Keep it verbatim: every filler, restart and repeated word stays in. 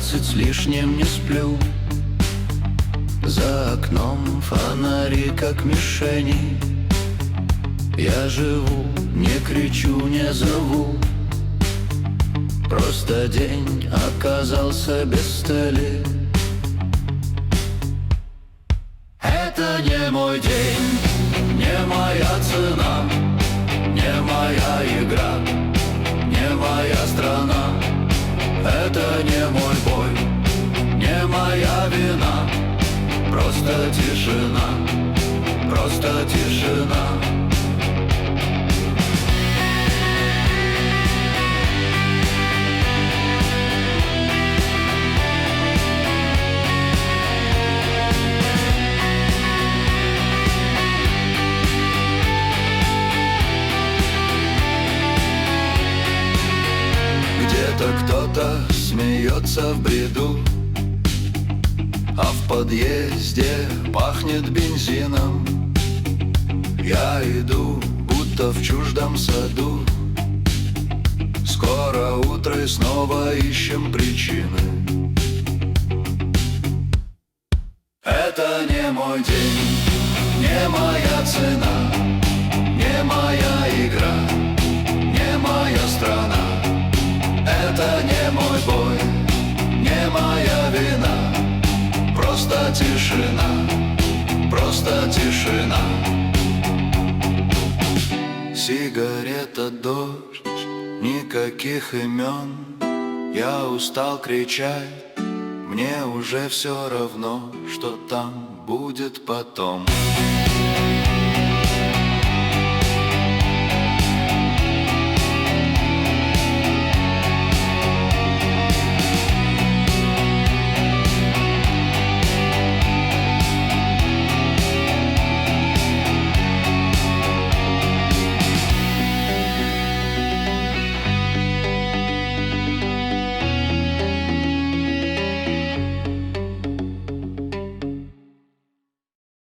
двенадцать с лишним не сплю. За окном фонари, как мишени. Я живу, не кричу, не зову. Просто день оказался без цели. Это не мой день, не моя цена, не моя игра, не моя страна. Это не мой бой, не моя вина. Просто тишина, просто тишина. Где-то кто-то смеется в бреду, а в подъезде пахнет бензином. Я иду, будто в чуждом саду. Скоро утро и снова ищем причины. Это не мой день, не моя цена, не моя игра, не моя страна. Это не мой бой, не моя вина. Просто тишина, просто тишина. Сигарета, дождь, никаких имен. Я устал кричать, мне уже все равно, что там будет потом.